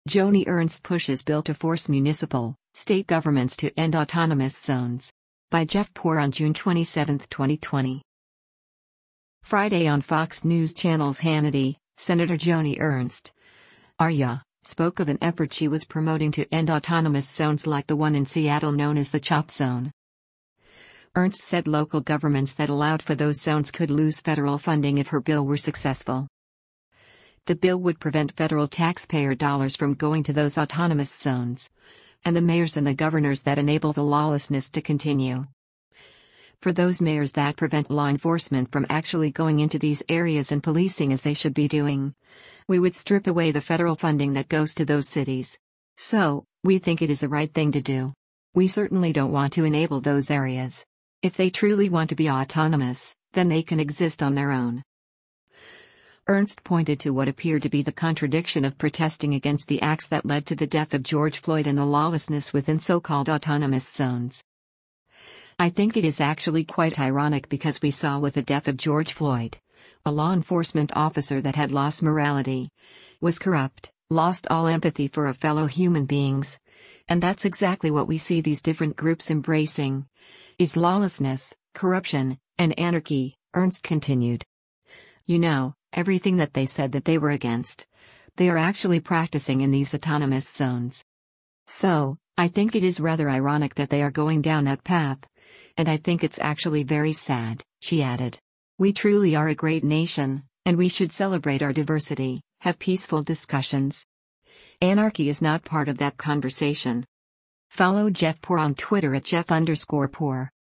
Joni Ernst pushes bill to force municipal, state governments to end autonomous zones. By Jeff Poor on June 27, 2020. Friday on Fox News Channel's Hannity, Senator Joni Ernst, RYA, spoke of an effort she was promoting to end autonomous zones like the one in Seattle known as the CHOP Zone. Ernst said local governments that allowed for those zones could lose federal funding if her bill were successful. The bill would prevent federal taxpayer dollars from going to those autonomous zones, and the mayors and the governors that enable the lawlessness to continue. For those mayors that prevent law enforcement from actually going into these areas and policing as they should be doing, we would strip away the federal funding that goes to those cities. So, we think it is the right thing to do. We certainly don't want to enable those areas. If they truly want to be autonomous, then they can exist on their own. Ernst pointed to what appeared to be the contradiction of protesting against the acts that led to the death of George Floyd and the lawlessness within so-called autonomous zones. I think it is actually quite ironic because we saw with the death of George Floyd, a law enforcement officer that had lost morality, was corrupt, lost all empathy for a fellow human beings, and that's exactly what we see these different groups embracing, is lawlessness, corruption, and anarchy, Ernst continued. You know, everything that they said that they were against, they are actually practicing in these autonomous zones. So, I think it is rather ironic that they are going down that path, and I think it's actually very sad, she added. We truly are a great nation, and we should celebrate our diversity, have peaceful discussions. Anarchy is not part of that conversation. Follow Jeff Poor on Twitter at Jeff_Poor.